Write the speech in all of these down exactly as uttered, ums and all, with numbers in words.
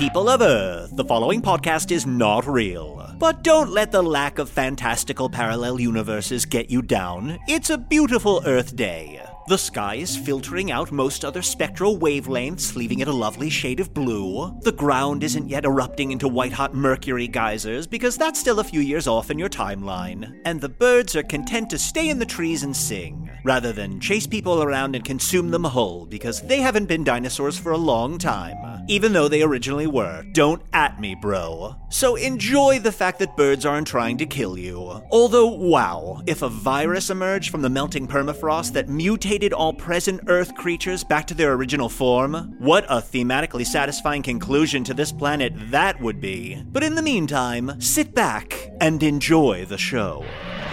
People of Earth, the following podcast is not real. But don't let the lack of fantastical parallel universes get you down. It's a beautiful Earth day. The sky is filtering out most other spectral wavelengths, leaving it a lovely shade of blue. The ground isn't yet erupting into white-hot mercury geysers, because that's still a few years off in your timeline. And the birds are content to stay in the trees and sing, rather than chase people around and consume them whole, because they haven't been dinosaurs for a long time. Even though they originally were. Don't at me, bro. So enjoy the fact that birds aren't trying to kill you. Although, wow, if a virus emerged from the melting permafrost that mutated all present Earth creatures back to their original form, what a thematically satisfying conclusion to this planet that would be. But in the meantime, sit back and enjoy the show.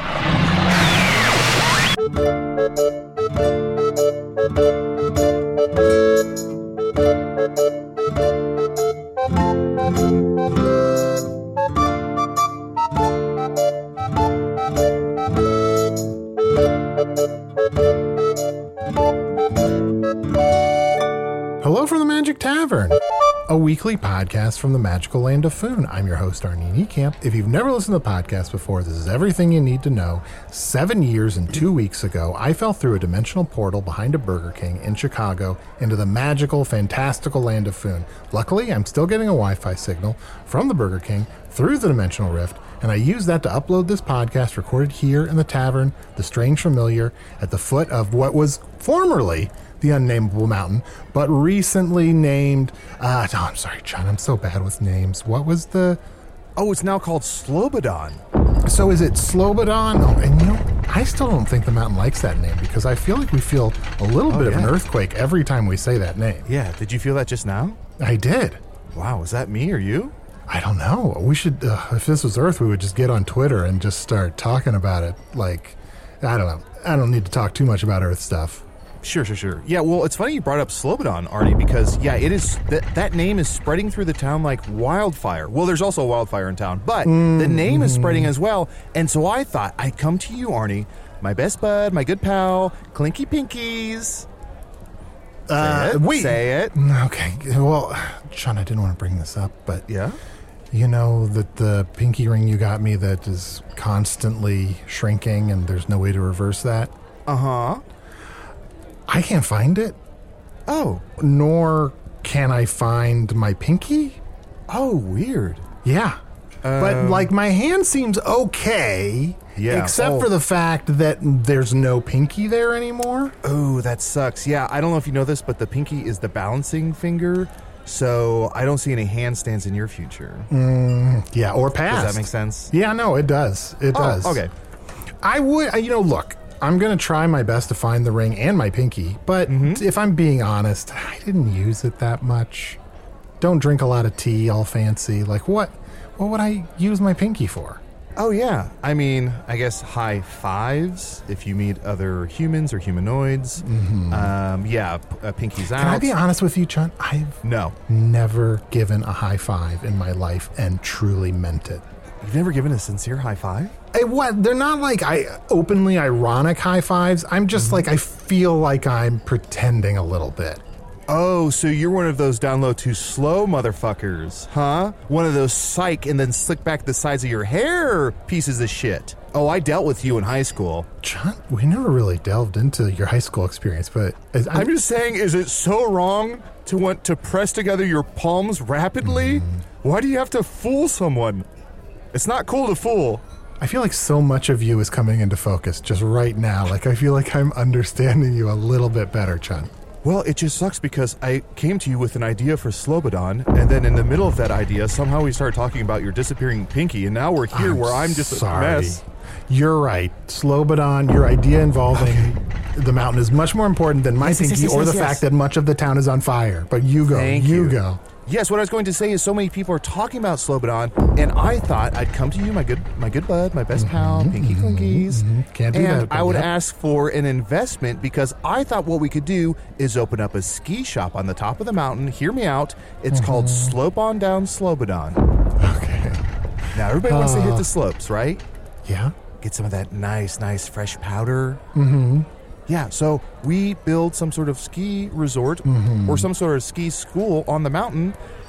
Hello from the Magic Tavern, a weekly podcast from the magical land of Foon. I'm your host, Arnie Niekamp. If you've never listened to the podcast before, this is everything you need to know. Seven years and two weeks ago, I fell through a dimensional portal behind a Burger King in Chicago into the magical, fantastical land of Foon. Luckily, I'm still getting a Wi-Fi signal from the Burger King through the dimensional rift, and I use that to upload this podcast recorded here in the tavern, The Strange Familiar, at the foot of what was formerly the Unnameable Mountain, but recently named, uh, oh, I'm sorry, John, I'm so bad with names. What was the... Oh, it's now called Slobodan. So is it Slobodan? Oh, and you know, I still don't think the mountain likes that name, because I feel like we feel a little oh, bit yeah. of an earthquake every time we say that name. Yeah, did you feel that just now? I did. Wow, is that me or you? I don't know. We should, uh, if this was Earth, we would just get on Twitter and just start talking about it. Like, I don't know. I don't need to talk too much about Earth stuff. Sure, sure, sure. Yeah, well, it's funny you brought up Slobodan, Arnie, because, yeah, it is, that, that name is spreading through the town like wildfire. Well, there's also a wildfire in town, but mm, the name mm. is spreading as well. And so I thought I'd come to you, Arnie, my best bud, my good pal, Clinky Pinkies. Uh, Say it. Wait. Say it. Okay. Well, Sean, I didn't want to bring this up, but... Yeah? You know, that the pinky ring you got me that is constantly shrinking and there's no way to reverse that? Uh-huh. I can't find it. Oh. Nor can I find my pinky. Oh, weird. Yeah. Um, but, like, my hand seems okay. Yeah. Except oh. for the fact that there's no pinky there anymore. Oh, that sucks. Yeah, I don't know if you know this, but the pinky is the balancing finger. So I don't see any handstands in your future. Mm, yeah, or past. Does that make sense? Yeah, no, it does. It oh, does. Okay. I would, you know, look. I'm going to try my best to find the ring and my pinky, but mm-hmm. if I'm being honest, I didn't use it that much. Don't drink a lot of tea, all fancy. Like, what What would I use my pinky for? Oh, yeah. I mean, I guess high fives if you meet other humans or humanoids. Mm-hmm. Um, yeah, p- uh, pinky's out. Can I be honest with you, John? I've no. never given a high five in my life and truly meant it. You've never given a sincere high five? Hey, what? They're not like I openly ironic high fives. I'm just mm-hmm. like, I feel like I'm pretending a little bit. Oh, so you're one of those down low too slow motherfuckers, huh? One of those psych and then slick back the sides of your hair pieces of shit. Oh, I dealt with you in high school. John, we never really delved into your high school experience, but... I'm, I'm just saying, is it so wrong to want to press together your palms rapidly? Mm. Why do you have to fool someone? It's not cool to fool. I feel like so much of you is coming into focus just right now. Like, I feel like I'm understanding you a little bit better, Chun. Well, it just sucks because I came to you with an idea for Slobodan, and then in the middle of that idea, somehow we started talking about your disappearing pinky, and now we're here I'm where I'm just sorry. a mess. You're right. Slobodan, your idea involving okay. the mountain is much more important than my yes, pinky yes, yes, or yes, the yes. fact that much of the town is on fire. But you go. Thank you, you go. Yes, what I was going to say is so many people are talking about Slobodan, and I thought I'd come to you, my good my good bud, my best pal, mm-hmm, Pinky Clinkies, mm-hmm. Can't do and that, I would yep. ask for an investment because I thought what we could do is open up a ski shop on the top of the mountain. Hear me out. It's mm-hmm. called Slope On Down Slobodan. Okay. Now, everybody uh, wants to hit the slopes, right? Yeah. Get some of that nice, nice fresh powder. Mm-hmm. Yeah, so we build some sort of ski resort mm-hmm. or some sort of ski school on the mountain,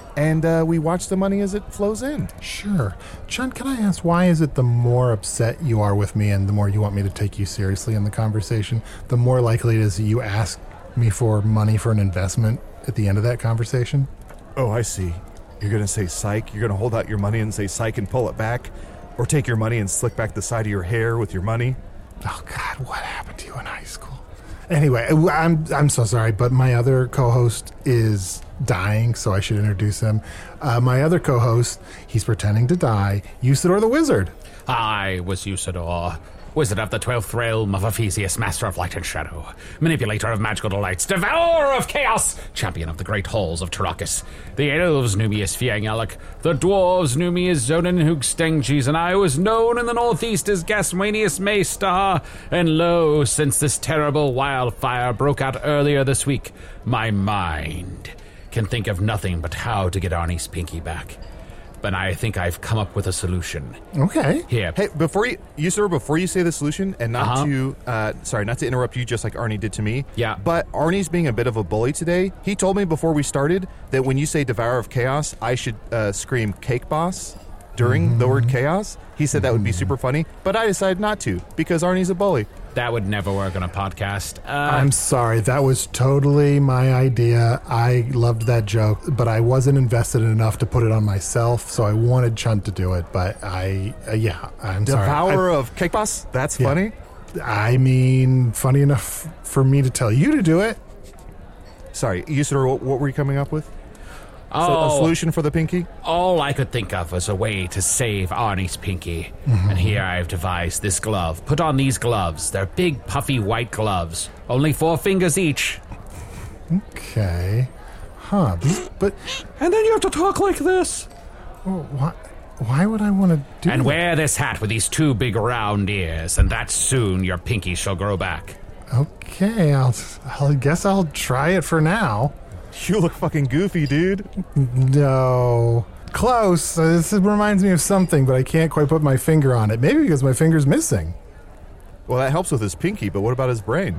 and uh, we watch the money as it flows in. Sure. Chunt, can I ask, why is it the more upset you are with me and the more you want me to take you seriously in the conversation, the more likely it is that you ask me for money for an investment at the end of that conversation? Oh, I see. You're going to say psych? You're going to hold out your money and say psych and pull it back? Or take your money and slick back the side of your hair with your money? Oh, God, what happened to you in high school? Anyway, I'm I'm so sorry, but my other co-host is dying, so I should introduce him. Uh, my other co-host, he's pretending to die, Usador the Wizard. I was Usador, Wizard of the twelfth realm of Ephesius, Master of Light and Shadow, Manipulator of Magical Delights, Devourer of Chaos, Champion of the Great Halls of Tarakis. The elves knew me as Fiangalak, the dwarves knew me as Zonin Hoogstengis, and I was known in the northeast as Gaswanius Maystar. And lo, since this terrible wildfire broke out earlier this week, my mind can think of nothing but how to get Arnie's pinky back. But I think I've come up with a solution. Okay. Here. Hey, before you, you sir, before you say the solution, and not Uh-huh. to, uh, sorry, not to interrupt you, just like Arnie did to me. Yeah. But Arnie's being a bit of a bully today. He told me before we started that when you say Devourer of Chaos, I should uh, scream Cake Boss during the word chaos. He said that would be super funny, but I decided not to because Arnie's a bully. That would never work on a podcast. Uh, I'm sorry, that was totally my idea. I loved that joke, but I wasn't invested enough to put it on myself, so I wanted Chunt to do it, but I, uh, yeah, I'm Devourer sorry. of Cake Boss? That's Yeah. funny. I, I mean, funny enough for me to tell you to do it. Sorry, Usador, what, what were you coming up with? So, a oh, solution for the pinky? all I could think of was a way to save Arnie's pinky. Mm-hmm. And here I've devised this glove. Put on these gloves. They're big, puffy white gloves. Only four fingers each. Okay. Huh, these- but And then you have to talk like this. well, why, why would I want to do And that? wear this hat with these two big round ears, and that soon your pinky shall grow back. Okay, I'll, I guess I'll try it for now. You look fucking goofy, dude. No. Close. Uh, This reminds me of something, but I can't quite put my finger on it. Maybe because my finger's missing. Well, that helps with his pinky, but what about his brain?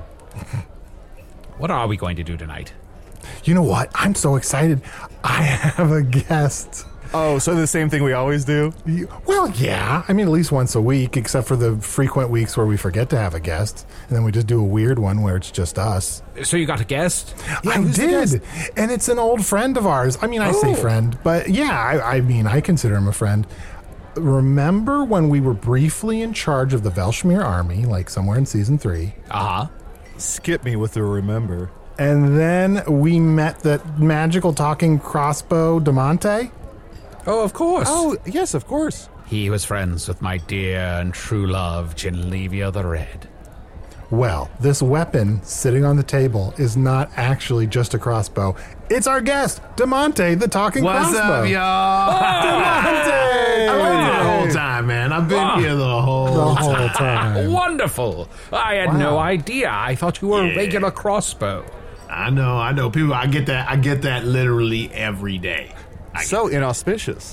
What are we going to do tonight? You know what? I'm so excited. I have a guest. Oh, so the same thing we always do? You- Well, yeah. I mean, at least once a week, except for the frequent weeks where we forget to have a guest. And then we just do a weird one where it's just us. So you got a guest? Yeah, I who's the did. And it's an old friend of ours. I mean, I say Oh. friend, but yeah, I, I mean, I consider him a friend. Remember when we were briefly in charge of the Velshmir army, like somewhere in season three? Uh-huh. Skip me with the remember. And then we met that magical talking crossbow Damonte? Oh, of course. Oh, yes, of course. He was friends with my dear and true love, Genlevia the Red. Well, this weapon sitting on the table is not actually just a crossbow. It's our guest, Damonte, the talking What's crossbow. up, y'all? Damonte! I've been here the whole time, man. I've been here the whole The time. whole time. Wonderful! I had no idea. I thought you were a Yeah. regular crossbow. I know, I know. People, I get that. I get that literally every day. I So inauspicious.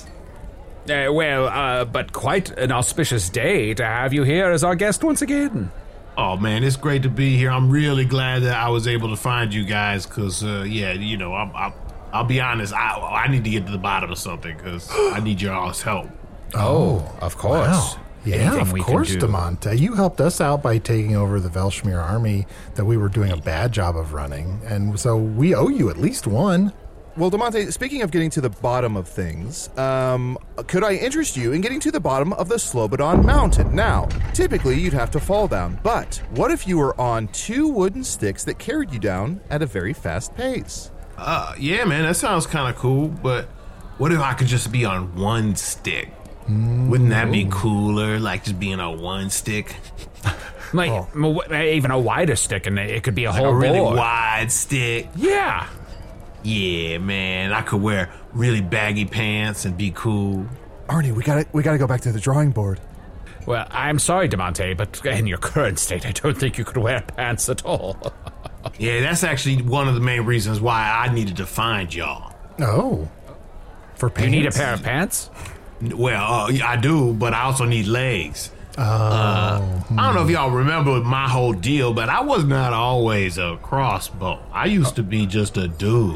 Uh, well, uh, but quite an auspicious day to have you here as our guest once again. Oh man, it's great to be here. I'm really glad that I was able to find you guys, cause uh, yeah, you know, I'm, I'm, I'll be honest. I I need to get to the bottom of something, cause I need your all's help. Oh, of course. Wow. Yeah, Anything of we can course, do. Damonte. You helped us out by taking over the Velshmir army that we were doing a bad job of running. And so we owe you at least one. Well, Damonte, speaking of getting to the bottom of things, um, could I interest you in getting to the bottom of the Slobodon Mountain? Now, typically you'd have to fall down, but what if you were on two wooden sticks that carried you down at a very fast pace? Uh, yeah, man, that sounds kind of cool. But what if I could just be on one stick? Wouldn't that be cooler? Like just being on one stick, Like, m- w- even a wider stick, and it could be a like whole a really board. wide stick. Yeah. Yeah, man, I could wear really baggy pants and be cool. Arnie, we gotta we gotta go back to the drawing board. Well, I'm sorry, Damonte, but in your current state, I don't think you could wear pants at all. Yeah, that's actually one of the main reasons why I needed to find y'all. Oh. For You pants? need a pair of pants? Well, uh, I do, but I also need legs. Oh. Uh, I don't know if y'all remember my whole deal, but I was not always a crossbow. I used to be just a dude.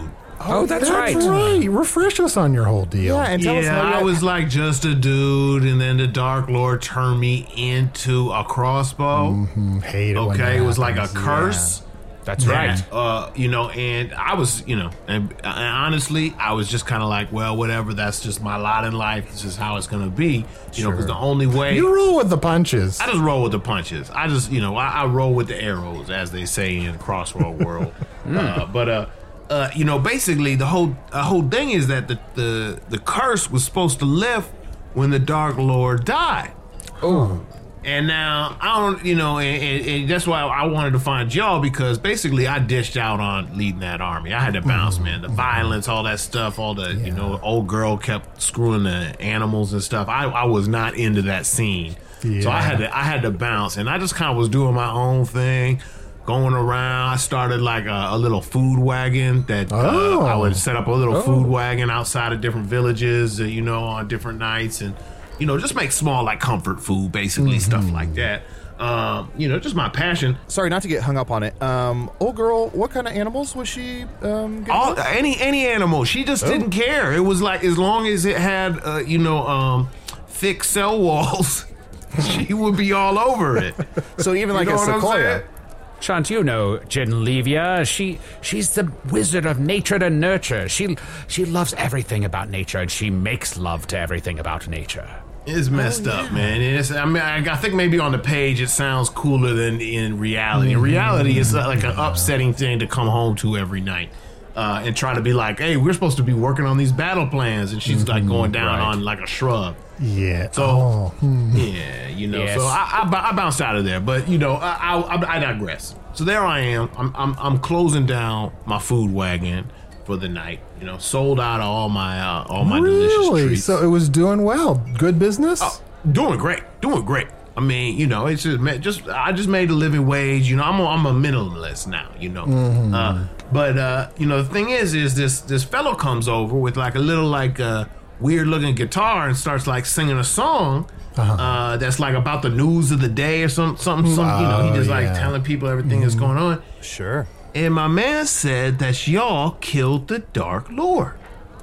Oh, that's, right. right. Refresh us on your whole deal. Yeah, and tell us Yeah, how you I got- was like just a dude, and then the Dark Lord turned me into a crossbow. Mm, hate it when Okay, that it was like a happens. curse. That's that, right. Uh, you know, and I was, you know, and, and honestly, I was just kind of like, well, whatever. That's just my lot in life. This is how it's gonna be. You know, because the only way You roll with the punches. I just roll with the punches. I just, you know, I, I roll with the arrows, as they say in Crossroad World. uh, but uh, uh, you know, basically, the whole uh, whole thing is that the, the the curse was supposed to lift when the Dark Lord died. Oh. And now I don't, you know, and, and, and that's why I wanted to find y'all, because basically I dished out on leading that army. I had to bounce, man. The violence, all that stuff, all the, you know, old girl kept screwing the animals and stuff. I, I was not into that scene, so I had to I had to bounce, and I just kind of was doing my own thing, going around. I started like a, a little food wagon that uh, Oh. I would set up a little food wagon outside of different villages, uh, you know, on different nights, and you know, just make small like comfort food, basically stuff like that. Um, you know, just my passion. Sorry, not to get hung up on it. Um, old girl, what kind of animals was she? Um, getting All with? any any animal, she just didn't care. It was like as long as it had, uh, you know, um, thick cell walls, she would be all over it. So even like You know a what I'm sequoia. saying? Shan't you know Genlevia? She she's the wizard of nature to nurture. She she loves everything about nature, and she makes love to everything about nature. It's messed up, man. It's, I mean, I, I think maybe on the page it sounds cooler than in reality. In reality, it's like an upsetting thing to come home to every night uh, and try to be like, "Hey, we're supposed to be working on these battle plans," and she's like going down right. on like a shrub. Yeah. So, oh, hmm. yeah, you know, Yes. so I, I, I bounced out of there, but you know, I, I, I digress. So there I am. I'm, I'm, I'm closing down my food wagon for the night. You know, sold out of all my, uh, all my delicious Really? treats. So it was doing well. Good business? Oh, doing great, doing great. I mean, you know, it's just, ma- just I just made a living wage. You know, I'm a, I'm a minimalist now. You know, Mm-hmm. uh, but uh, you know, the thing is, is this this fellow comes over with like a little like uh, weird looking guitar and starts like singing a song. Uh-huh. Uh, that's like about the news of the day or some, something, something. You know, he Oh, just like yeah. telling people everything that's going on. Sure. And my man said that y'all killed the Dark Lord.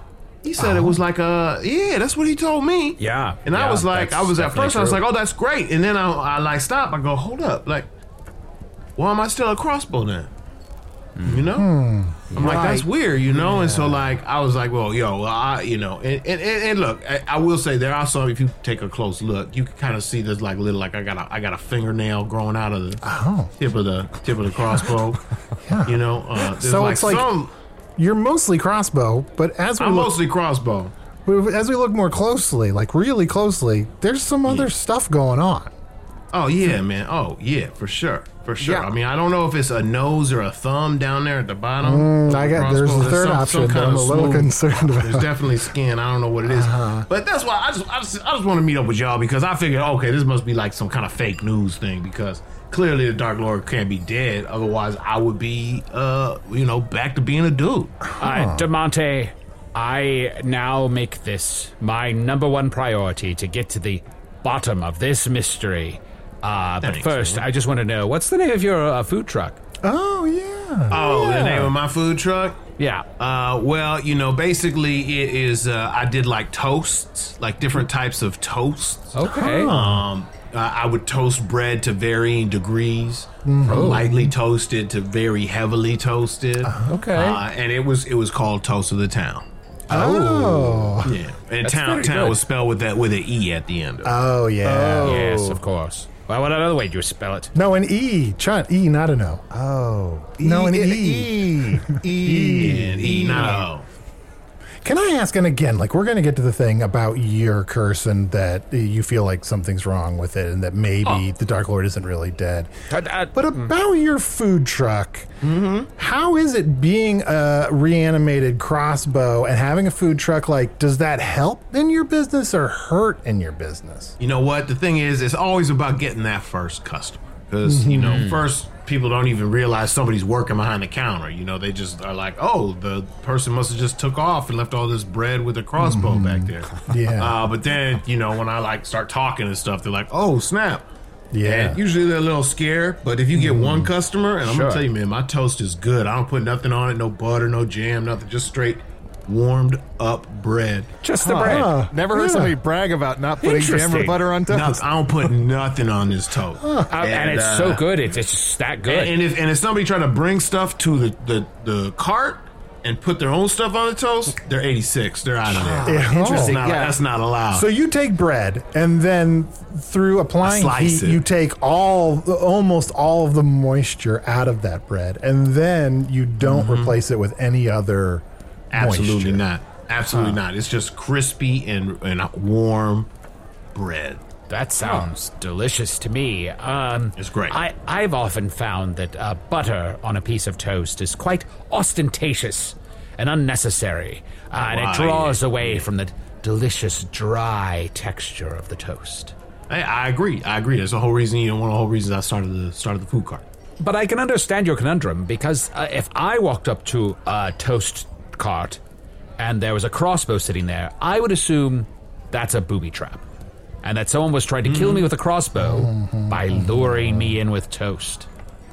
He said it was like a yeah, that's what he told me. Yeah, And I yeah, was like, that's I was at definitely first, I was true. like, oh, that's great. And then I, I like stop. I go, hold up, like, why am I still a crossbow then? You know, I'm like, that's weird, you know. And so like, I was like, well, yo, well, I, you know, and and, and, and look, I, I will say there are some. If you take a close look, you can kind of see there's like little, like I got a, I got a fingernail growing out of the Oh. tip of the tip of the crossbow. You know, uh, there's So like it's like- some. You're mostly crossbow, but as we I'm look, mostly crossbow. as we look more closely, like really closely, there's some other stuff going on. Oh yeah, man. Oh yeah, for sure, for sure. Yeah. I mean, I don't know if it's a nose or a thumb down there at the bottom. Mm, of I the got- there's crossbow. the third option that I'm of a little concerned about. There's definitely skin. I don't know what it is, but that's why I just, I just, I just want to meet up with y'all because I figured, okay, this must be like some kind of fake news thing because clearly the Dark Lord can't be dead. Otherwise, I would be, uh, you know, back to being a dude. Uh, DeMonte, I now make this my number one priority to get to the bottom of this mystery. Uh, but Thanks, first, man. I just want to know, what's the name of your uh, food truck? Oh yeah. Oh, the name of my food truck. Yeah. Uh, well, you know, basically it is. Uh, I did like toasts, like different types of toasts. Okay. Um, I I would toast bread to varying degrees, from lightly toasted to very heavily toasted. Okay. Uh, and it was it was called Toast of the Town. Oh. Yeah, and That's town very town good. was spelled with that with an e at the end of it. Oh yeah. Yes, of course. Well, what other way do you spell it? No, an E. Chunt, E, not an O. Oh. No, an E. E. E. and e, not a o. Can I ask, and again, like we're going to get to the thing about your curse and that you feel like something's wrong with it and that maybe the Dark Lord isn't really dead. Uh, uh, But about your food truck, how is it being a reanimated crossbow and having a food truck? Like, does that help in your business or hurt in your business? You know what? The thing is, it's always about getting that first customer. Because, you know, first, people don't even realize somebody's working behind the counter. You know, they just are like, oh, the person must have just took off and left all this bread with a crossbow back there. Yeah. Uh, but then, you know, when I, like, start talking and stuff, they're like, oh, snap. Yeah. And usually they're a little scared, but if you get mm. one customer, and I'm sure. gonna tell you, man, my toast is good. I don't put nothing on it, no butter, no jam, nothing, just straight warmed up bread. Just the bread. Huh. Never heard Yeah. somebody brag about not putting jam or Interesting. butter on No, toast. I don't put nothing on this toast. Uh, and, And, it's uh, so good. It's, it's just that good. And, and if and if somebody try to bring stuff to the, the, the cart and put their own stuff on the toast, they're eighty-six. They're out of there. Yeah. That's Interesting. not, Yeah. that's not allowed. So you take bread, and then through applying Slice heat, it. you take all, almost all of the moisture out of that bread, and then you don't Mm-hmm. replace it with any other Absolutely moisture. not. Absolutely not. It's just crispy and, and warm bread. That sounds delicious to me. Um, It's great. I, I've often found that uh, butter on a piece of toast is quite ostentatious and unnecessary, uh, and Wow, it draws yeah. away from the delicious, dry texture of the toast. I, I agree. I agree. That's the whole reason. You know, one of the whole reasons I started the started the food cart. But I can understand your conundrum, because uh, if I walked up to a toast cart and there was a crossbow sitting there, I would assume that's a booby trap, and that someone was trying to kill me with a crossbow by luring me in with toast.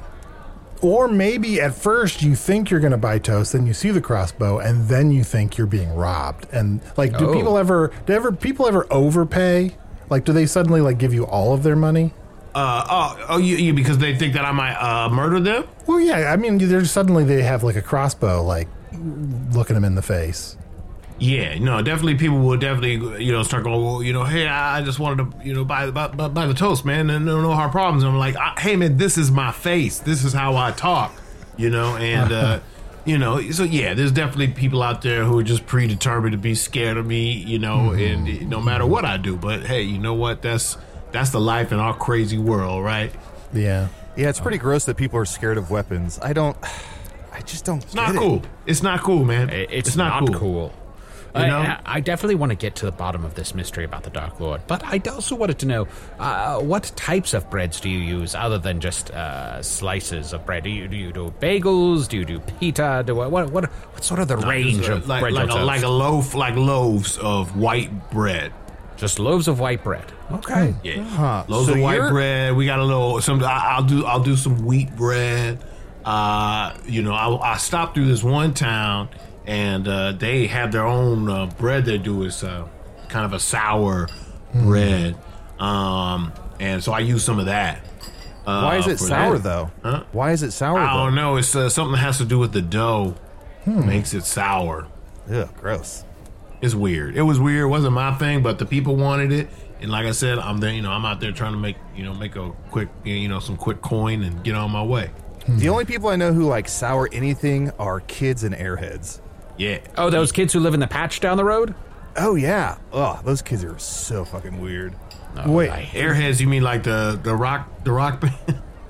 Or maybe at first you think you're going to buy toast, then you see the crossbow, and then you think you're being robbed. And like, do Oh. people ever, do ever people ever overpay? Like, do they suddenly like give you all of their money? Uh, oh, oh, you, you because they think that I might uh, murder them. Well, yeah. I mean, there's suddenly they have like a crossbow, like looking them in the face. Yeah, no, definitely people will definitely, you know, start going, well, you know, hey, I just wanted to, you know, buy buy, buy, buy the toast, man, and no, no hard problems. And I'm like, I, hey, man, this is my face. This is how I talk, you know, and, uh, you know, so yeah, there's definitely people out there who are just predetermined to be scared of me, you know, mm-hmm. and no matter what I do. But hey, you know what? That's that's the life in our crazy world, right? Yeah. Yeah, it's pretty gross that people are scared of weapons. I don't. I just don't. It's not cool. It's not cool, man. It's, not, cool. You know? I, I definitely want to get to the bottom of this mystery about the Dark Lord, but I also wanted to know uh, what types of breads do you use other than just uh, slices of bread? Do you do, you do bagels? Do you do pita? Do what? What? What, what sort of the range Uh, of like bread? like a, you'll like a toast? loaf, like loaves of white bread. Just loaves of white bread. Okay. Yeah, Huh. loaves So of white you're- bread. We got a little. Some. I, I'll do. I'll do some wheat bread. Uh, you know, I, I stopped through this one town, and uh, they have their own uh, bread. They do is uh, kind of a sour bread, um, and so I use some of that. Uh, Why is it for sour that. though? Huh? Why is it sour I though? don't know. It's uh, something that has to do with the dough. Makes it sour. Ugh, gross. It's weird. It was weird. It wasn't my thing, but the people wanted it. And like I said, I'm there. You know, I'm out there trying to make you know make a quick you know some quick coin and get on my way. The only people I know who like sour anything are kids and airheads. Yeah. Oh, those kids who live in the patch down the road? Oh yeah. Ugh, those kids are so fucking weird. Oh, Wait. I hate- Airheads. You mean like the the rock the rock band?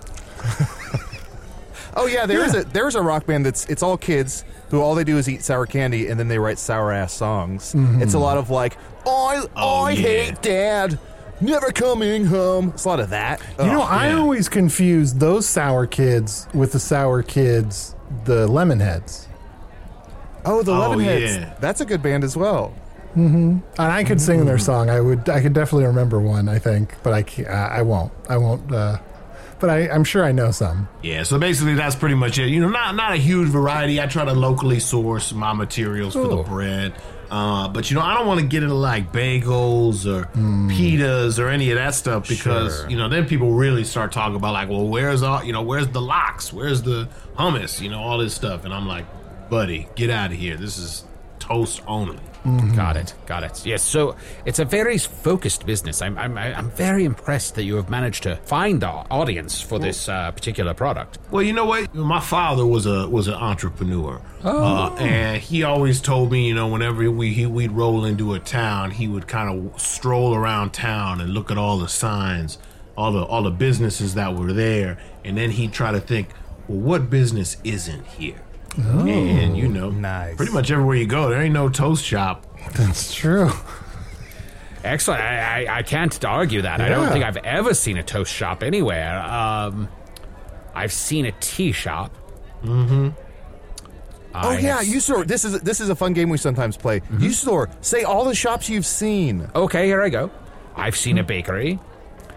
Oh yeah, there is a there's a rock band that's it's all kids who all they do is eat sour candy and then they write sour ass songs. It's a lot of like I Oh, I yeah. hate dad, never coming home. It's a lot of that. You know, Ugh. I yeah. always confuse those sour kids with the sour kids, the Lemonheads. oh the Oh, Lemonheads. yeah. That's a good band as well. And I could sing their song. I would. I could definitely remember one. I think, but I can't, I won't. I won't. Uh, but I, I'm sure I know some. Yeah. So basically, that's pretty much it. You know, not not a huge variety. I try to locally source my materials for the Ooh. bread. Uh, but you know, I don't want to get into like bagels or pitas or any of that stuff because Sure. you know then people really start talking about like, well, where's all you know, where's the lox, where's the hummus, you know, all this stuff, and I'm like, buddy, get out of here. This is toast only. Got it. Got it. Yes. So it's a very focused business. I'm I'm I'm very impressed that you have managed to find the audience for this uh, particular product. Well, you know what? My father was a was an entrepreneur, uh, and he always told me, you know, whenever we he, we'd roll into a town, he would kind of stroll around town and look at all the signs, all the all the businesses that were there, and then he'd try to think, well, what business isn't here? And you know, nice. pretty much everywhere you go, there ain't no toast shop. That's true. Excellent. I, I, I can't argue that. I don't Yeah. think I've ever seen a toast shop anywhere. Um, I've seen a tea shop. Oh I yeah, have- you store. This is this is a fun game we sometimes play. You store. Say all the shops you've seen. Okay, here I go. I've seen a bakery.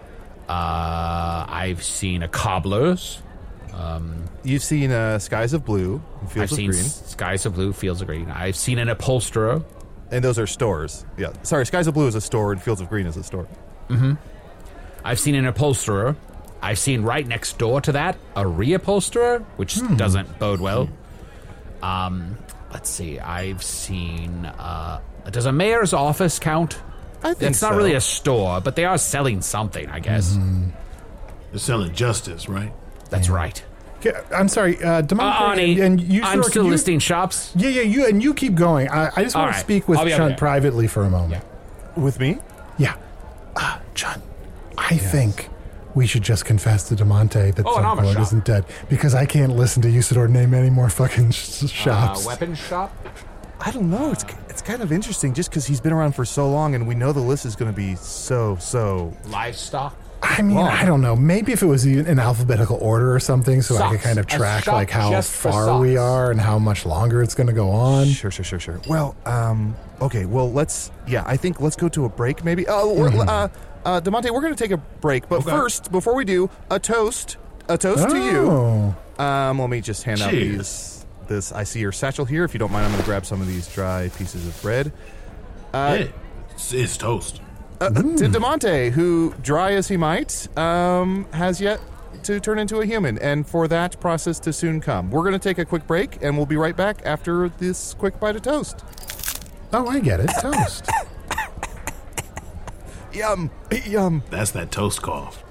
Uh, I've seen a cobbler's. Um, You've seen uh, Skies of Blue and I've Fields of seen Green. S- Skies of Blue, Fields of Green. I've seen an upholsterer. And those are stores. Yeah. Sorry, Skies of Blue is a store and Fields of Green is a store. Mm-hmm. I've seen an upholsterer. I've seen right next door to that a reupholsterer, which hmm. doesn't bode well. Um, let's see. I've seen... Uh, does a mayor's office count? I think It's so. not really a store, but they are selling something, I guess. Mm-hmm. They're selling justice, right? That's yeah. right. Okay, I'm sorry, uh, Demonte, Uh, Arnie, and, and you, I'm sir, still you, listing shops. Yeah, yeah, you and you keep going. I, I just All want to right. speak with I'll be over Chun there. privately for a moment. With me? Yeah, uh, Chun, I think we should just confess to Demonte that Oh, an armor Zunklord shop. isn't dead because I can't listen to Usador name any more fucking sh- shops. Uh, weapons shop? I don't know. It's it's kind of interesting just because he's been around for so long and we know the list is going to be so, so... Livestock? I mean, long. I don't know. Maybe if it was in alphabetical order or something, so I could Socks. kind of A track shop like how just for far we socks. are and how much longer it's going to go on. Sure, sure, sure, sure. Well, um, okay, well, let's... Yeah, I think let's go to a break, maybe. Oh, we're, Mm-hmm. uh, uh, Demonte, we're going to take a break. But Okay. first, before we do, a toast. A toast to you. Oh. Um, let me just hand out Cheers. these... This, I see your satchel here. If you don't mind, I'm going to grab some of these dry pieces of bread. Uh, yeah. It's, it's toast. uh, to Demonte, who, dry as he might, um, has yet to turn into a human, and for that process to soon come. We're going to take a quick break, and we'll be right back after this quick bite of toast. Oh, I get it. Toast. Yum, yum. That's that toast cough.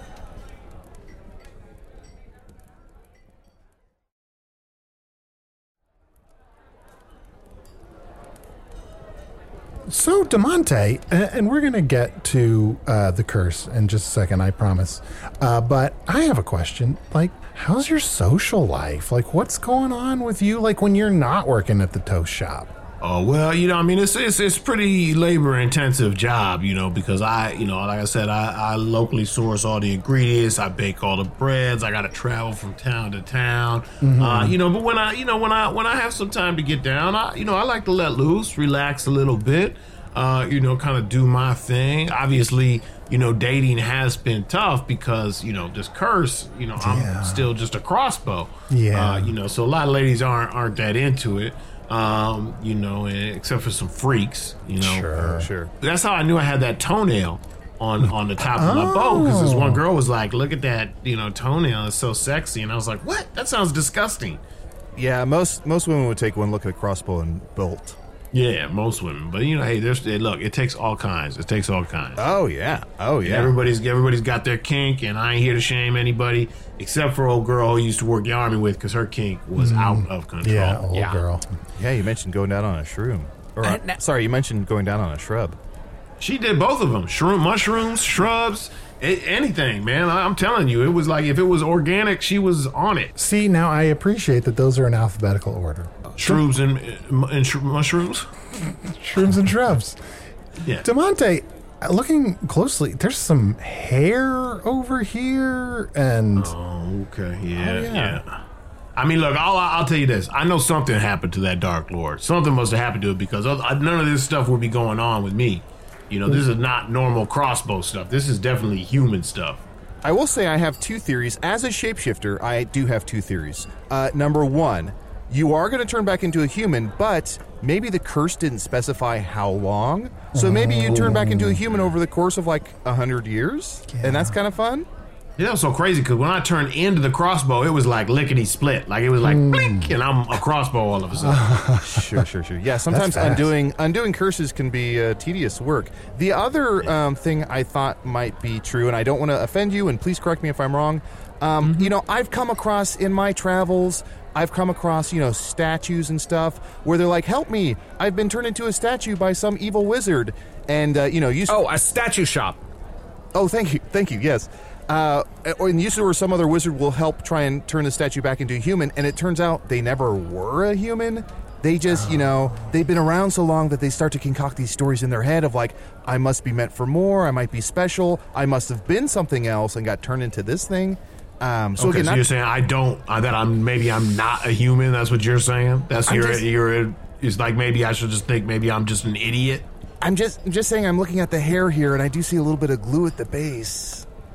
So, Demonte, a- and we're going to get to uh, the curse in just a second, I promise. Uh, but I have a question. Like, how's your social life? Like, what's going on with you, like, when you're not working at the toast shop? Oh, well, you know, I mean, it's it's it's pretty labor intensive job, you know, because I, you know, like I said, I, I locally source all the ingredients, I bake all the breads, I got to travel from town to town, Mm-hmm. uh, you know, but when I, you know, when I when I have some time to get down, I, you know, I like to let loose, relax a little bit, uh, you know, kind of do my thing. Obviously, you know, dating has been tough because, you know, this curse, you know, Yeah. I'm still just a crossbow, Yeah. uh, you know, so a lot of ladies aren't aren't that into it. Um, you know, and except for some freaks, you know. Sure. Sure. That's how I knew I had that toenail on on the top of my bow, because this one girl was like, "Look at that, you know, toenail. It's so sexy," and I was like, "What? That sounds disgusting." Yeah, most most women would take one look at a crossbow and bolt. Yeah, most women, but you know, hey, there's hey, look, it takes all kinds. It takes all kinds. Oh yeah, oh yeah. Everybody's everybody's got their kink, and I ain't here to shame anybody except for old girl who used to work the army with, because her kink was out of control. Yeah, old Yeah. girl. Yeah, you mentioned going down on a shroom. Or, uh, na- sorry, you mentioned going down on a shrub. She did both of them. Shroom, mushrooms, shrubs, a- anything, man. I- I'm telling you, it was like if it was organic, she was on it. See, now I appreciate that those are in alphabetical order. Shrooms and, and sh- mushrooms. Shrooms and shrubs. Yeah. Demonte, looking closely, there's some hair over here, and Oh, okay. Yeah, Oh, yeah. yeah. I mean, look, I'll, I'll tell you this. I know something happened to that Dark Lord. Something must have happened to it, because oth- none of this stuff would be going on with me. You know, this is not normal crossbow stuff. This is definitely human stuff. I will say I have two theories. As a shapeshifter, I do have two theories. Uh, number one, you are going to turn back into a human, but maybe the curse didn't specify how long. So maybe you turn back into a human over the course of like a hundred years, and that's kind of fun. Yeah, it was so crazy, because when I turned into the crossbow, it was like lickety split. Like, it was like blink, and I'm a crossbow all of a sudden. Sure, sure, sure. Yeah, sometimes fast. undoing undoing curses can be uh, tedious work. The other um, thing I thought might be true, and I don't want to offend you, and please correct me if I'm wrong. Um, You know, I've come across in my travels, I've come across, you know, statues and stuff where they're like, "Help me! I've been turned into a statue by some evil wizard." And uh, you know, you. Oh, a statue shop. Oh, thank you, thank you. Yes. Uh, or in usually where some other wizard will help try and turn the statue back into a human, and it turns out they never were a human. They just, you know, they've been around so long that they start to concoct these stories in their head of like, I must be meant for more, I might be special, I must have been something else and got turned into this thing. Um, so Okay, again, so not- you're saying I don't, uh, that I'm, maybe I'm not a human? That's what you're saying? That's I'm your, just- your, it's like maybe I should just think maybe I'm just an idiot? I'm just I'm just saying I'm looking at the hair here, and I do see a little bit of glue at the base.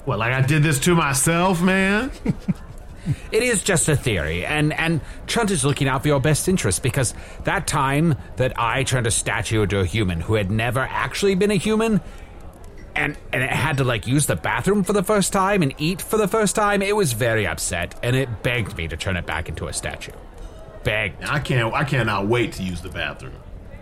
What, like I did this to myself, man? It is just a theory, and, and Chunt is looking out for your best interest, because that time that I turned a statue into a human who had never actually been a human, and, and it had to, like, use the bathroom for the first time and eat for the first time, it was very upset, and it begged me to turn it back into a statue. Begged. I can't. I cannot wait to use the bathroom.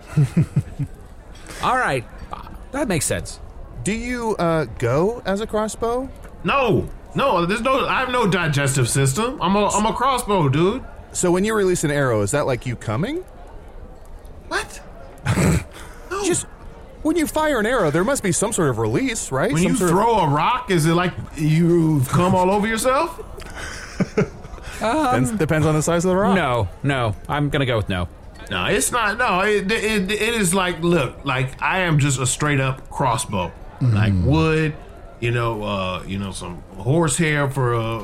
All right, that makes sense. Do you uh, go as a crossbow? No, no. There's no. I have no digestive system. I'm a. I'm a crossbow, dude. So when you release an arrow, is that like you coming? What? No. Just when you fire an arrow, there must be some sort of release, right? When some you sort throw a rock, is it like you've come all over yourself? Um, depends, depends on the size of the rock. No, no, I'm gonna go with no. No, it's not. No, it, it, it is like, look, like I am just a straight up crossbow, mm-hmm. like wood, you know, uh, you know, some horsehair for uh,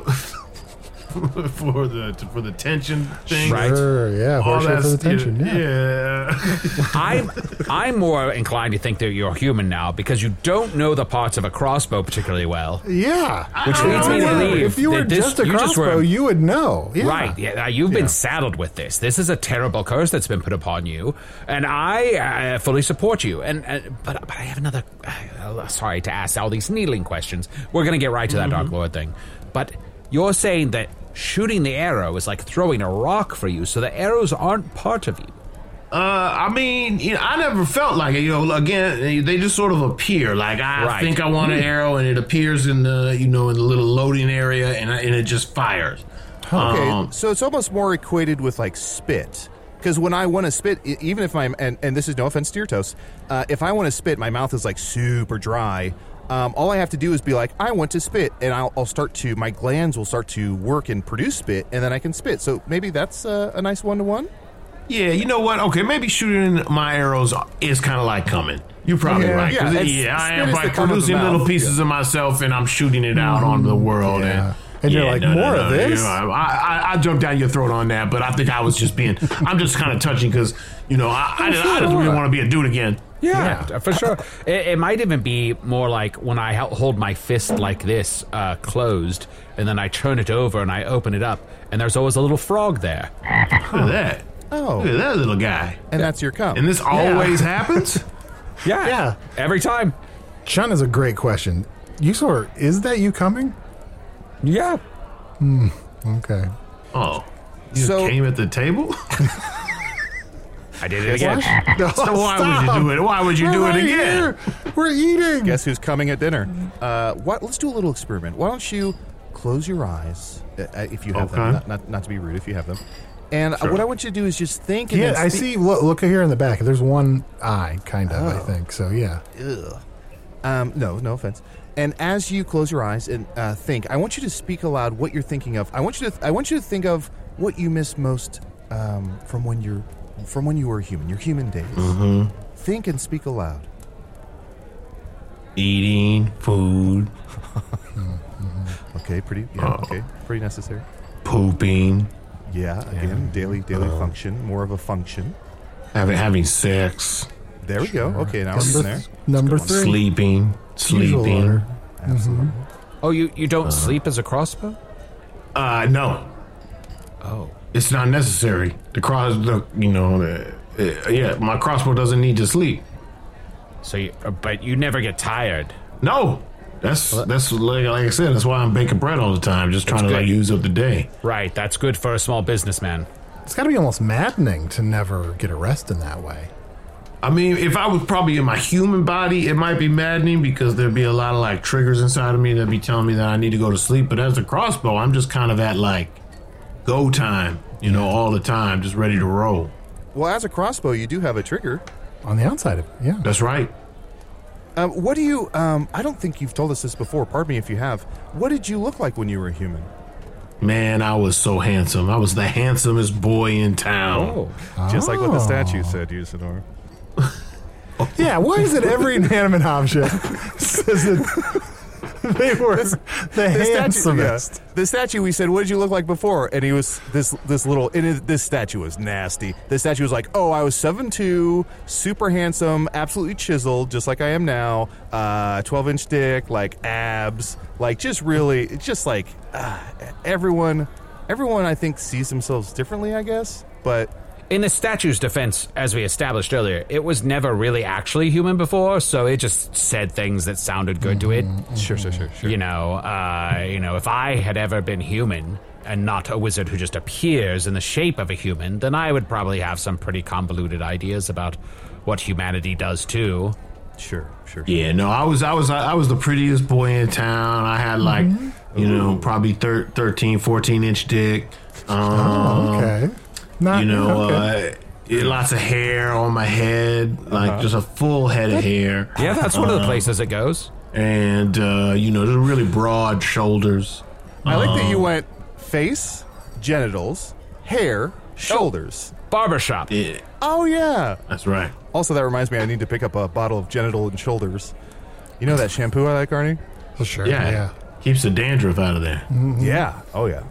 for the for the tension thing, right? Sure, yeah, horsehair for the tension. Yeah, yeah. I'm I'm more inclined to think that you're human now because you don't know the parts of a crossbow particularly well. Yeah, which leads me to believe if you were that this, just a you crossbow, just were, you would know. Yeah. Right? Yeah, you've been yeah. saddled with this. This is a terrible curse that's been put upon you, and I uh, fully support you. And uh, but but I have another. Uh, sorry to ask all these needling questions. We're gonna get right to that mm-hmm. Dark Lord thing, but you're saying that shooting the arrow is like throwing a rock for you, so the arrows aren't part of you. Uh, I mean, you know, I never felt like it. You know, again, they just sort of appear. Like I right. think I want an arrow, and it appears in the, you know, in the little loading area, and, and it just fires. Okay, um, so it's almost more equated with like spit. Because when I want to spit, even if I'm, and, and this is no offense to your toast, uh, if I want to spit, my mouth is like super dry. Um, all I have to do is be like, I want to spit, and I'll, I'll start to, my glands will start to work and produce spit, and then I can spit. So maybe that's uh, a nice one-to-one? Yeah, you know what? Okay, maybe shooting my arrows is kind of like coming. You're probably yeah, right. Yeah, yeah I am like producing little pieces yeah. of myself, and I'm shooting it out mm, onto the world. Yeah. And, and yeah, you're like, no, more no, no, of this? You know, I, I, I jumped down your throat on that, but I think I was just being, I'm just kind of touching because, you know, I, I, I, I just really want to be a dude again. Yeah, yeah, for sure. It, it might even be more like when I hold my fist like this, uh, closed, and then I turn it over and I open it up, and there's always a little frog there. Look at that. Oh. Look at that little guy. And that's your cum. And this yeah. always happens? Yeah. Yeah. Every time. Chun is a great question. You sort of, is that you coming? Yeah. Hmm. Okay. Oh. You so, just came at the table? I did it again. No, so why would you do it? Why would you We're do right it again? Here. We're eating. Guess who's coming at dinner? Uh, what? Let's do a little experiment. Why don't you close your eyes, uh, if you have okay. them, not, not, not to be rude, if you have them. And sure. what I want you to do is just think. And yeah, I spe- see. Look, look here in the back. There's one eye, kind of, oh. I think. So, yeah. Ugh. Um, no, no offense. And as you close your eyes and uh, think, I want you to speak aloud what you're thinking of. I want you to. Th- I want you to think of what you miss most um, from when you're, from when you were a human. Your human days. Mm-hmm. Think and speak aloud. Eating food. mm-hmm. Okay, pretty. Yeah. Oh. Okay, pretty necessary. Pooping. Yeah. Again, yeah. daily daily uh, function. More of a function. Having having sex. There we sure. go. Okay, now number we're in there. Th- number three. Sleeping. Sleeping. Absolutely. Mm-hmm. Oh, you, you don't uh, sleep as a crossbow? Uh, no. Oh. It's not necessary. The cross, the, you know, the, uh, yeah, my crossbow doesn't need to sleep. So, you, but you never get tired. No. That's, that's like, like I said, that's why I'm baking bread all the time, just trying that's to, good. like, use up the day. Right, that's good for a small businessman. It's got to be almost maddening to never get a rest in that way. I mean, if I was probably in my human body, it might be maddening because there'd be a lot of like triggers inside of me that'd be telling me that I need to go to sleep. But as a crossbow, I'm just kind of at like go time, you know, all the time, just ready to roll. Well, as a crossbow, you do have a trigger on the outside of it. Yeah, that's right. Um, what do you? Um, I don't think you've told us this before. Pardon me if you have. What did you look like when you were a human? Man, I was so handsome. I was the handsomest boy in town. Oh. Just oh. like what the statue said, Usador. Yeah, why is it every inanimate object says it? they were the, the handsomest. Statue, yeah. The statue, we said, what did you look like before? And he was this this little, and it, this statue was nasty. The statue was like, oh, I was seven two, super handsome, absolutely chiseled, just like I am now, uh, twelve-inch dick, like abs, like just really, it's just like uh, everyone, everyone I think sees themselves differently, I guess, but... In the statue's defense, as we established earlier, it was never really actually human before, so it just said things that sounded good to it. Sure, sure, sure, sure. You know, uh, you know, if I had ever been human and not a wizard who just appears in the shape of a human, then I would probably have some pretty convoluted ideas about what humanity does too. Sure, sure, sure. Yeah, no, I was, I was, I was the prettiest boy in town. I had like, mm-hmm. you know, probably thir- thirteen, fourteen inch dick. Um, oh, okay. Not, you know, okay. uh, lots of hair on my head, like uh-huh. just a full head of hair. Yeah, that's one uh, of the places it goes. And, uh, you know, just really broad shoulders. I like um, that you went face, genitals, hair, shoulders. Oh, barbershop. Yeah. Oh, yeah. That's right. Also, that reminds me, I need to pick up a bottle of genital and shoulders. You know that shampoo I like, Arnie? Well, sure. Yeah. yeah. Keeps the dandruff out of there. Mm-hmm. Yeah. Oh, yeah.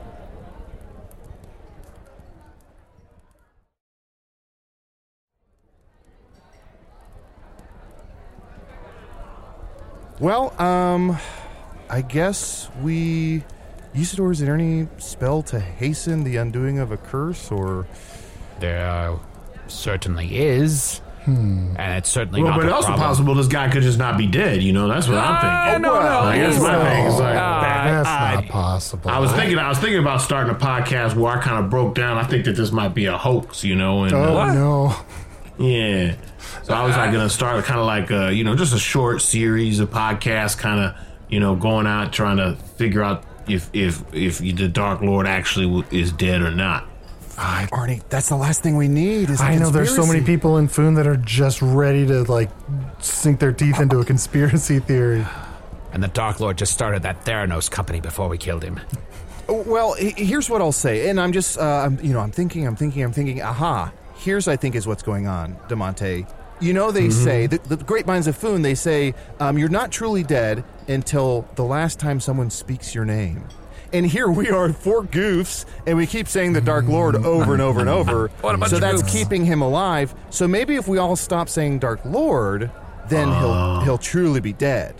Well, um, I guess we... Usador, is there any spell to hasten the undoing of a curse, or... There uh, certainly is. Hmm. And it's certainly well, not but the also problem. possible this guy could just not be dead, you know? That's what uh, I'm thinking. No, no, like, that's my no. thing. It's like, Uh, That's I- not possible. I was thinking I was thinking about starting a podcast where I kind of broke down. I think that this might be a hoax, you know? And, Oh, uh, no. yeah. So I was like going to start kind of like, uh, you know, just a short series of podcasts kind of, you know, going out trying to figure out if if if the Dark Lord actually w- is dead or not. I, Arnie, that's the last thing we need. Is a I know there's so many conspiracy. people in Foon that are just ready to, like, sink their teeth into a conspiracy theory. And the Dark Lord just started that Theranos company before we killed him. Well, he- here's what I'll say, and I'm just, uh, I'm, you know, I'm thinking, I'm thinking, I'm thinking. Aha! Here's, I think, is what's going on, DeMonte. You know, they Mm-hmm. say the, the great minds of Foon. They say um, you're not truly dead until the last time someone speaks your name. And here we are, four goofs, and we keep saying the Dark Lord over and over and over. What a bunch so of that's goofs. keeping him alive. So maybe if we all stop saying Dark Lord, then Oh. he'll he'll truly be dead.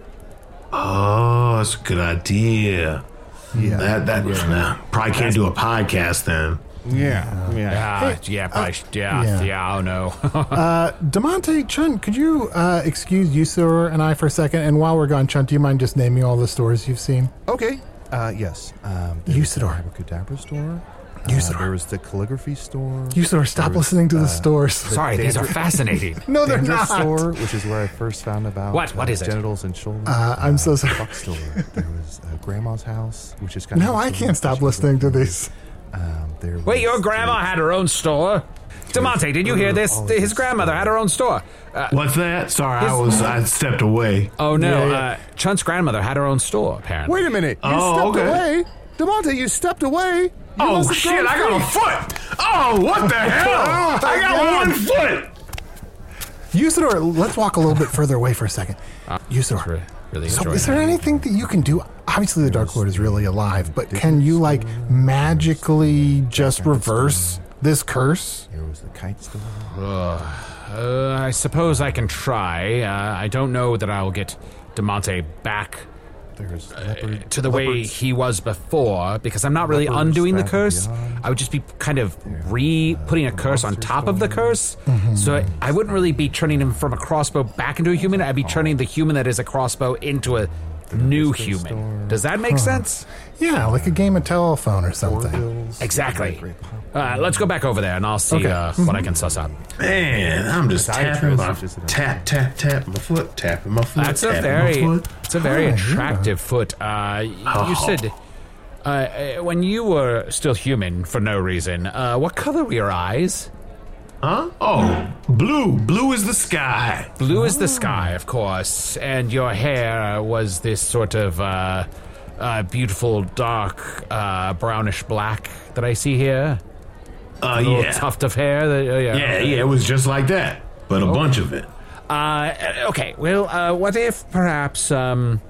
Oh, that's a good idea. Yeah. That that nah, probably can't do a podcast then. Yeah. Yeah. Ah, yeah, probably, sh- yeah, yeah. yeah, oh no. Uh, DeMonte, Chun, could you uh, excuse Usador and I for a second? And while we're gone, Chun, do you mind just naming all the stores you've seen? Okay. Uh, yes. Um, there was the Usador. Abracadabra store. Usador. Uh, there was the calligraphy store. Usador, stop There was, listening to the uh, stores. Sorry, these are fascinating. No, they're Dandruff not. store, which is where I first found about What? What uh, is it? genitals and shoulders. Uh, I'm so Uh, sorry. Fuck store. There was uh, Grandma's house, which is kind No, of. I can't stop listening to these. Um, there Wait, was your grandma the- had her own store? DeMonte, did you hear this? Oh, His this grandmother had her own store. Uh, What's that? Sorry, I was I stepped away. oh no, Yeah, yeah. Uh, Chun's grandmother had her own store, apparently. Wait a minute. You Oh, stepped okay. away. DeMonte, you stepped away. You Oh must have shit! grown I got a feet. foot. Oh, what the hell? I got one foot. Usador, let's walk a little bit further away for a second. Usador, Really, really so enjoying is there that. anything that you can do? Obviously, the Dark Lord is really alive, but can you, like, magically just reverse this curse? There was the kite store. Uh, I suppose I can try. Uh, I don't know that I'll get DeMonte back There was leopard, to the way leopards. he was before, because I'm not really Leopards, undoing the Wrath of curse. Beyond. I would just be kind of re putting a curse on top of the curse. So I, I wouldn't really be turning him from a crossbow back into a human. I'd be turning the human that is a crossbow into a new human. Does that make sense? Yeah, like a game of telephone or something. Bills, Exactly. Great Pop- Uh, let's go back over there and I'll see Okay. uh, what I can suss out. Man, I'm just tapping my Psychiatrist, which is- tap tap tap my foot, tapping my foot. That's a tapping very, my foot. it's a very Oh, yeah. attractive foot. Uh, y- You said uh, uh, when you were still human for no reason. Uh, what color were your eyes? Huh? Oh, blue. Blue is the sky. Blue as the sky, of course. And your hair was this sort of uh, uh, beautiful, dark, uh, brownish black that I see here. Uh, A little yeah. tuft of hair. That, uh, yeah. Yeah, yeah, it was just like that, but a bunch of it. Uh, okay, well, uh, what if perhaps, um,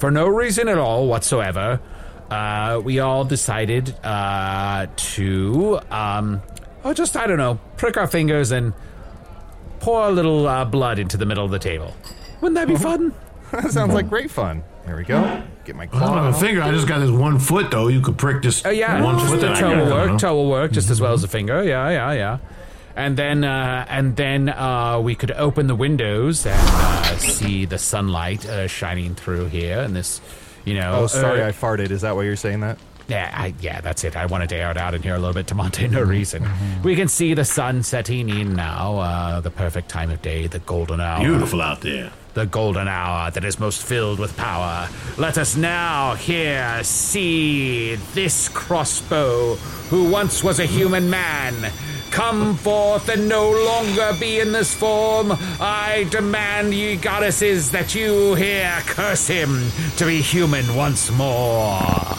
for no reason at all whatsoever, uh, we all decided uh, to, um, oh, just, I don't know, prick our fingers and pour a little uh, blood into the middle of the table. Wouldn't that be fun? That sounds like great fun. There we go. Get my I claw don't have a out. finger. I just got this one foot, though. You could prick this Oh, yeah. one just foot the that I toe got. will I don't work. know. Toe will work just as well as the finger. Yeah, yeah, yeah. And then, uh, and then uh, we could open the windows and uh, see the sunlight uh, shining through here. And this, you know. Oh, sorry, uh, I farted. Is that why you're saying that? Yeah, I, yeah, that's it. I wanted to air it out in here a little bit to Monte, no reason. We can see the sun setting in now, uh, the perfect time of day, the golden hour. Beautiful out there. The golden hour that is most filled with power. Let us now here see this crossbow, who once was a human man, come forth and no longer be in this form. I demand, ye goddesses, that you here curse him to be human once more.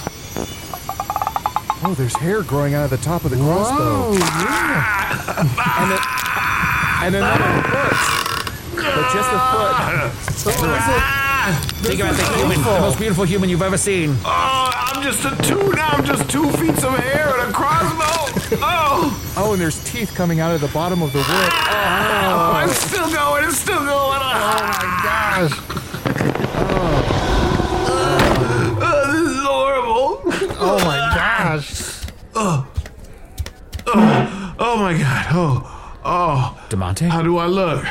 Oh, there's hair growing out of the top of the crossbow. Oh, yeah. And then, and another foot. But just a foot. Think about the human, the most beautiful human you've ever seen. Oh, I'm just a two now. I'm just two feet of hair and a crossbow. Oh, Oh, and there's teeth coming out of the bottom of the wood. oh, it's still going. It's still going. Oh my gosh. Oh, this is horrible. Oh my gosh. Oh my god. Oh, oh. DeMonte? How do I look?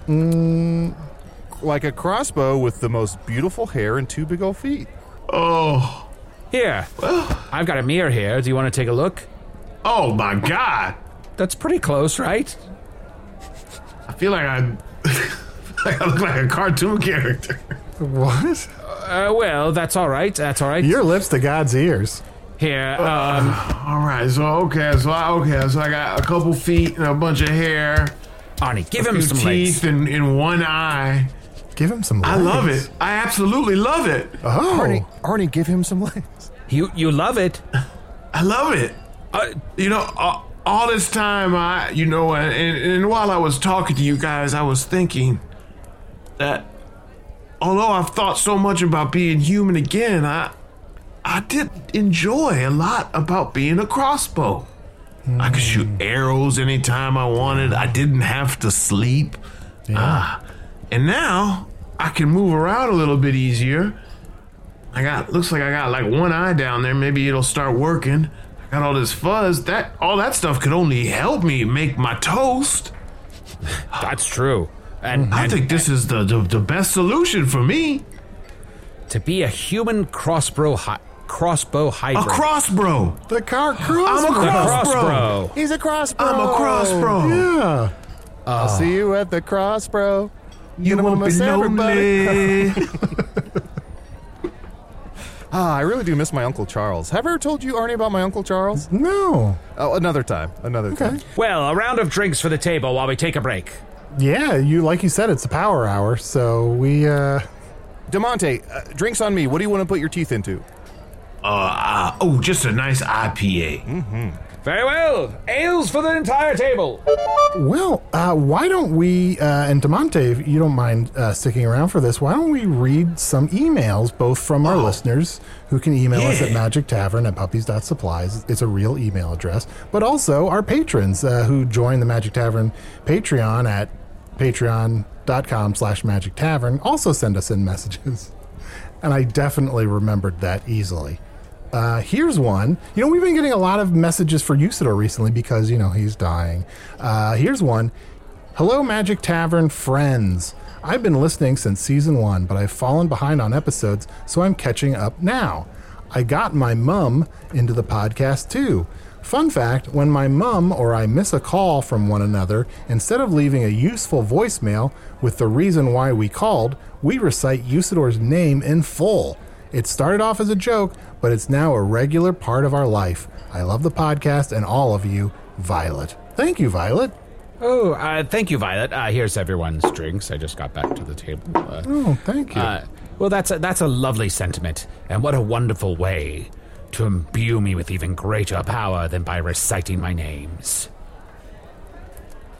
Like a crossbow with the most beautiful hair and two big old feet. Oh, Here. I've got a mirror here. Do you want to take a look? oh my god. That's pretty close, right? I feel like I, like I look like a cartoon character. What? Uh, well, that's all right. That's all right. Your lips to God's ears. Here, um, All right. So okay. So I, okay. So I got a couple feet and a bunch of hair, Arnie, give a him few some teeth, legs. and in one eye. Give him some legs. I love it. I absolutely love it. Oh. Arnie, Arnie, give him some legs. You you love it. I love it. Uh, You know, all, all this time, I, you know, and, and while I was talking to you guys, I was thinking that although I've thought so much about being human again, I, I did enjoy a lot about being a crossbow. I could shoot arrows anytime I wanted. I didn't have to sleep. Ah, and now I can move around a little bit easier. I got looks like I got like one eye down there. Maybe it'll start working. I got all this fuzz. That all that stuff could only help me make my toast. that's true. And, I and think this is the, the the best solution for me. to be a human crossbow hi- crossbow A hybrid. crossbow. The car I'm a crossbow. crossbow. crossbow. He's a crossbow. I'm a crossbow. Yeah. I'll see you at the crossbow. You Gonna won't be miss everybody. lonely. Ah, I really do miss my Uncle Charles. Have I ever told you, Arnie, about my Uncle Charles? No. Oh, another time. Another Okay. time. Well, a round of drinks for the table while we take a break. Yeah, you like you said, it's a power hour, so we uh DeMonte, uh, drinks on me. What do you want to put your teeth into? Uh, uh, oh, just a nice I P A. Very well. Ales for the entire table. well, uh why don't we uh and DeMonte, if you don't mind uh, sticking around for this, why don't we read some emails both from our listeners who can email us at Yeah. magic tavern at puppies dot supplies. It's a real email address, but also our patrons uh, who join the Magic Tavern Patreon at patreon.com slash magic tavern also send us in messages. And I definitely remembered that easily. Uh, here's one. You know, we've been getting a lot of messages for Usador recently because, you know, he's dying. Uh, here's one. Hello, Magic Tavern friends. I've been listening since season one, but I've fallen behind on episodes, so I'm catching up now. I got my mum into the podcast too. Fun fact, when my mum or I miss a call from one another, instead of leaving a useful voicemail with the reason why we called, we recite Usador's name in full. It started off as a joke, but it's now a regular part of our life. I love the podcast and all of you, Violet. Thank you, Violet. Oh, uh, thank you, Violet. Uh, here's everyone's drinks. I just got back to the table. Uh, Oh, thank you. uh, well, that's a, that's a lovely sentiment, and what a wonderful way to imbue me with even greater power than by reciting my names.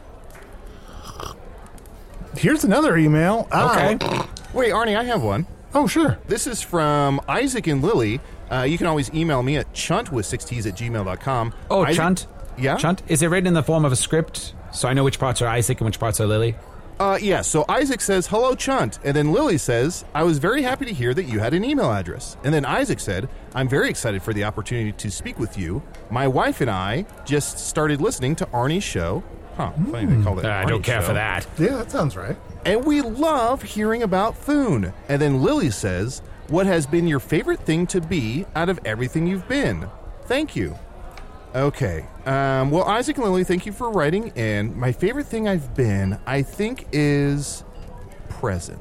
Here's another email. Ah, Okay. Wait, Arnie, I have one. Oh, sure. This is from Isaac and Lily. Uh, you can always email me at chunt with six t's at gmail dot com. Oh, Isaac, Chunt? Yeah? Chunt? Is it written in the form of a script so I know which parts are Isaac and which parts are Lily? Uh, yeah, so Isaac says, hello, Chunt. And then Lily says, I was very happy to hear that you had an email address. And then Isaac said, I'm very excited for the opportunity to speak with you. My wife and I just started listening to Arnie's show. Huh, funny they called it Uh, I Arnie's don't care show. for that. Yeah, that sounds right. And we love hearing about Foon. And then Lily says, what has been your favorite thing to be out of everything you've been? Thank you. Okay. Um, well, Isaac and Lily, thank you for writing in. My favorite thing I've been, I think, is present.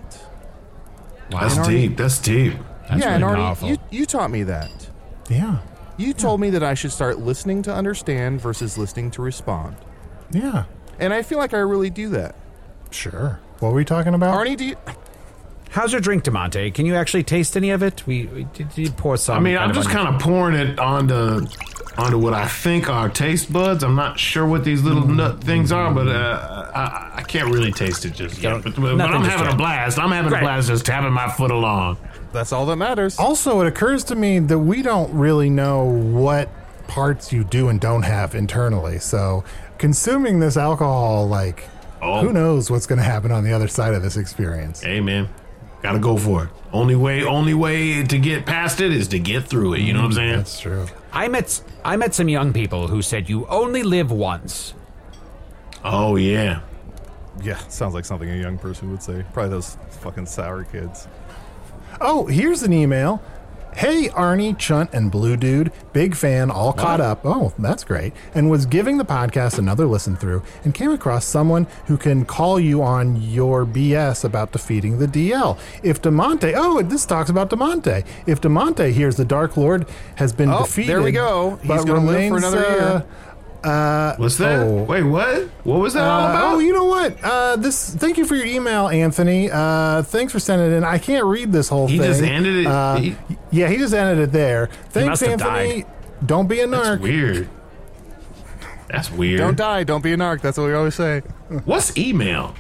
That's And Arnie- deep. That's deep. That's yeah, and really Arnie, powerful. you, you taught me that. Yeah. You told me that I should start listening to understand versus listening to respond. Yeah. And I feel like I really do that. Sure. What were we talking about? Arnie, do you... How's your drink, DeMonte? Can you actually taste any of it? We, we did you pour some. I mean, I'm of just on your- kind of pouring it onto onto what I think are taste buds. I'm not sure what these little nut things are, but uh, I, I can't really taste it just yet. Don't- But, but nothing I'm just having yet. a blast. I'm having Great. a blast just having my foot along. That's all that matters. Also, it occurs to me that we don't really know what parts you do and don't have internally. So, consuming this alcohol, like, Oh. who knows what's going to happen on the other side of this experience? Hey, man, gotta go for it. Only way, only way to get past it is to get through it. You know what I'm saying? That's true. I met I met some young people who said you only live once. Oh yeah. Yeah, sounds like something a young person would say. Probably those fucking sour kids. Oh, here's an email. Hey, Arnie, Chunt, and Blue Dude. Big fan, all caught up. Oh, that's great. And was giving the podcast another listen through and came across someone who can call you on your B S about defeating the D L. If DeMonte, oh, this talks about DeMonte. If DeMonte hears the Dark Lord has been Oh, defeated. there we go. He's but gonna live for remains, another year. uh, Uh, What's that? oh. Wait, what? What was that all Uh, about? oh, you know what? Uh, this. Thank you for your email, Anthony. Uh, thanks for sending it in. I can't read this whole He thing. just ended it- Uh, he- yeah, he just ended it there. Thanks, must have Anthony. Don't be a That's narc. weird. That's weird. Don't die, don't be a narc. That's what we always say. What's email?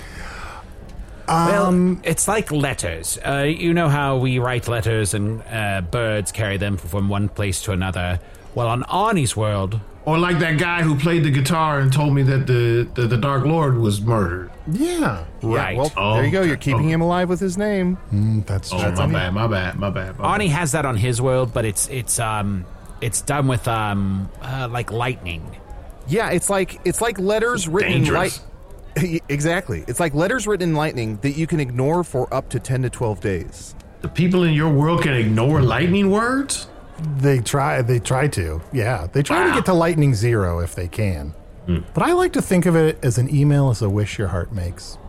Well, it's like letters. Uh, you know how we write letters and uh, birds carry them from one place to another. Well, on Arnie's world, Or like that guy who played the guitar and told me that the the, the Dark Lord was murdered. Yeah, right? Well, Oh, there you go. You're okay. keeping Oh. him alive with his name. mm, that's Oh, true. my bad, my bad, my bad. My Arnie bad. has that on his world, but it's it's um it's done with um uh, like lightning. Yeah, it's like it's like letters written in Dangerous. light. Exactly. It's like letters written in lightning that you can ignore for up to ten to twelve days. The people in your world can ignore lightning words? They try. They try to. Yeah, they try to Wow. get to lightning zero if they can. But I like to think of it as an email as a wish your heart makes.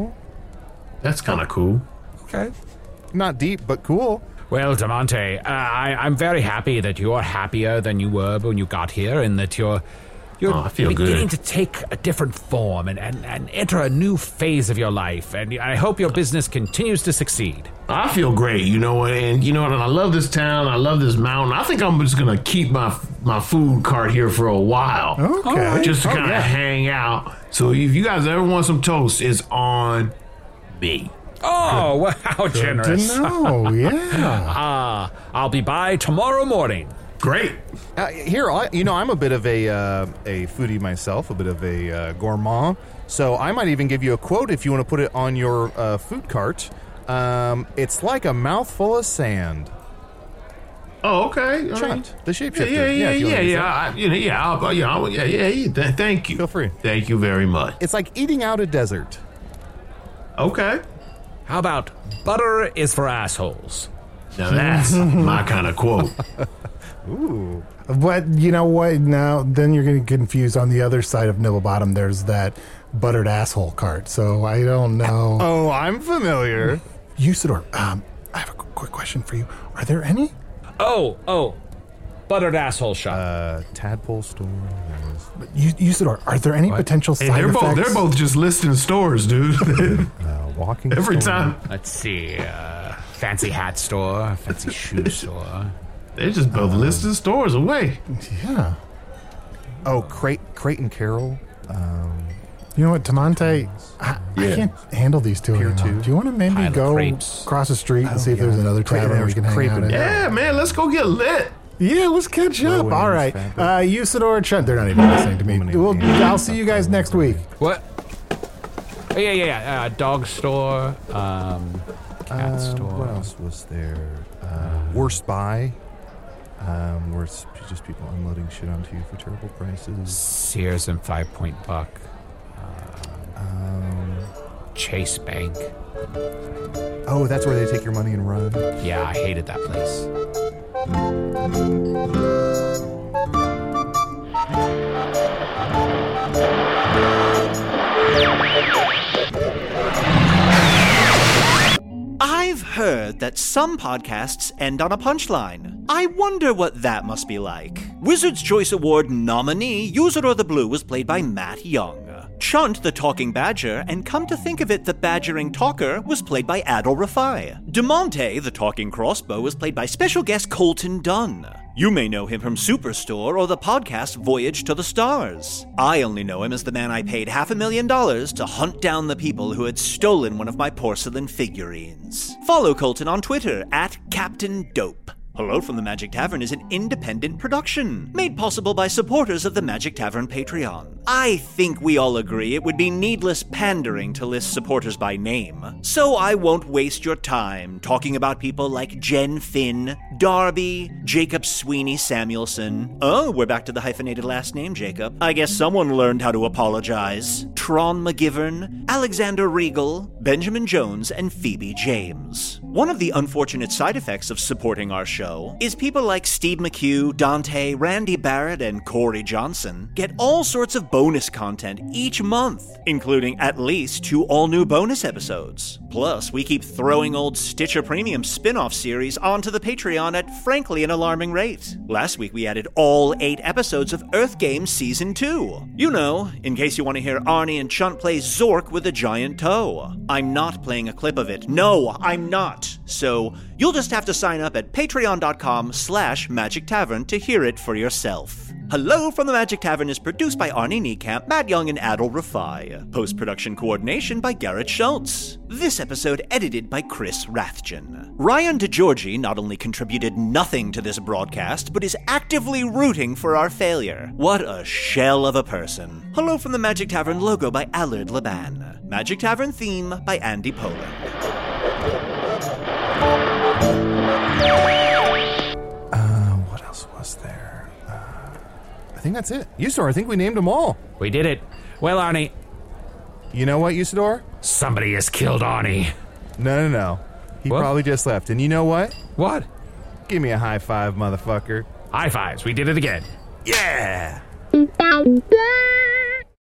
That's kind of cool. Okay. Not deep, but cool. Well, DeMonte, uh, I, I'm very happy that you're happier than you were when you got here, and that you're you're Oh, I feel beginning good. to take a different form and, and, and enter a new phase of your life. And I hope your business continues to succeed. I feel great, you know, and you know, and I love this town. I love this mountain. I think I'm just gonna keep my my food cart here for a while, Okay. just to Oh, kind of yeah. hang out. So if you guys ever want some toast, it's on me. Oh, wow, how To generous. know, yeah. Ah, I'll be by tomorrow morning. Great. Uh, here, I, you know, I'm a bit of a uh, a foodie myself, a bit of a uh, gourmand. So I might even give you a quote if you want to put it on your uh, food cart. Um, it's like a mouthful of sand. Oh, okay. All Chunt, right. the Yeah, shapeshifter. yeah, yeah, if you yeah, wanna use yeah. that. I, you know, yeah, I'll, yeah, I'll, yeah, yeah, yeah. Th- thank you. Feel free. Thank you very much. It's like eating out a desert. Okay. How about butter is for assholes? Now that's my kind of quote. Ooh. But you know what? Now, then you're going to get confused. On the other side of Nibblebottom, there's that buttered asshole cart. So I don't know. Oh, I'm familiar. Usador, um, I have a qu- quick question for you. Are there any? Oh, oh, buttered asshole shop. Uh, tadpole store. U- Usador, are there any potential Hey, side they're effects? both they're both just listing stores, dude. Uh, walking. Every store. time Let's see. Uh, fancy hat store, fancy shoe store. they're just both listing stores away. Yeah. Oh, Cray- Creighton Carroll. Um, You know what, Tamonte? I, I can't handle these two Pier anymore. two. Do you want to maybe Pile of go crepes. across the street and see if yeah. there's another Cre- tavern there's we can hang crepe out in at? there. Yeah, man, let's go get lit. Yeah, let's catch up. Low All right. innings, Uh, Usador, Chunt, they're not even listening to me. Woman We'll, in the I'll see you guys next week. What? Oh, yeah, yeah, yeah. Uh, dog store, um, cat Um, store. what else was there? Uh, worst buy. Um, worst just people unloading shit onto you for terrible prices. Sears and Five Point Buck. Um, Chase Bank. oh, that's where they take your money and run. Yeah, I hated that place. I've heard that some podcasts end on a punchline. I wonder what that must be like. Wizard's Choice Award nominee Usador the Blue was played by Matt Young. Chunt the Talking Badger, and come to think of it, the badgering talker was played by Adol Rafai. DeMonte the Talking Crossbow was played by special guest Colton Dunn. You may know him from Superstore or the podcast Voyage to the Stars. I only know him as the man I paid half a million dollars to hunt down the people who had stolen one of my porcelain figurines. Follow Colton on Twitter at Captain Dope. Hello from the Magic Tavern is an independent production, made possible by supporters of the Magic Tavern Patreon. I think we all agree it would be needless pandering to list supporters by name, so I won't waste your time talking about people like Jen Finn, Darby, Jacob Sweeney Samuelson. Oh, we're back to the hyphenated last name, Jacob. I guess someone learned how to apologize. Tron McGivern, Alexander Regal, Benjamin Jones, and Phoebe James. One of the unfortunate side effects of supporting our show is people like Steve McHugh, Dante, Randy Barrett, and Corey Johnson get all sorts of bonus content each month, including at least two all-new bonus episodes. Plus, we keep throwing old Stitcher Premium spin-off series onto the Patreon at frankly an alarming rate. Last week we added all eight episodes of Earth Games Season two. You know, in case you want to hear Arnie and Chunt play Zork with a giant toe. I'm not playing a clip of it. No, I'm not. So, you'll just have to sign up at patreon.com slash Magic Tavern to hear it for yourself. Hello from the Magic Tavern is produced by Arnie Niekamp, Matt Young, and Adol Rafai. Post-production coordination by Garrett Schultz. This episode edited by Chris Rathjen. Ryan DeGiorgi not only contributed nothing to this broadcast, but is actively rooting for our failure. What a shell of a person. Hello from the Magic Tavern logo by Allard Laban. Magic Tavern theme by Andy Poland. Uh, what else was there? Uh, I think that's it. Usador, I think we named them all. We did it. Well, Arnie, You know what, Usador? somebody has killed Arnie. No, no, no. He What? probably just left. And you know what? What? Give me a high five, motherfucker. High fives. We did it again. Yeah! Bye.